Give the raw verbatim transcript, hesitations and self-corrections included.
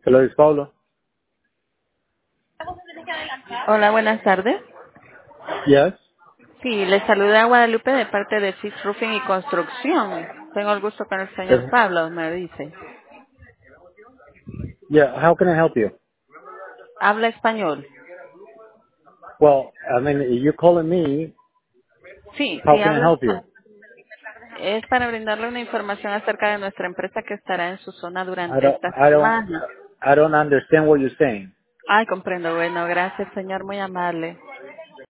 Hello, es Paulo. Hola, buenas tardes. Yes. Sí, le saluda Guadalupe de parte de Six Roofing y Construcción. Tengo el gusto con el señor Uh, Pablo, me dice. Yeah, how can I help you? ¿Habla español? Well, I mean, you're calling me. Sí, How sí, can I habla help you? español. Es para brindarle una información acerca de nuestra empresa que estará en su zona I durante don't, esta I don't, semana. I don't understand what you're saying. Ay, comprendo. Bueno, gracias, señor, muy amable.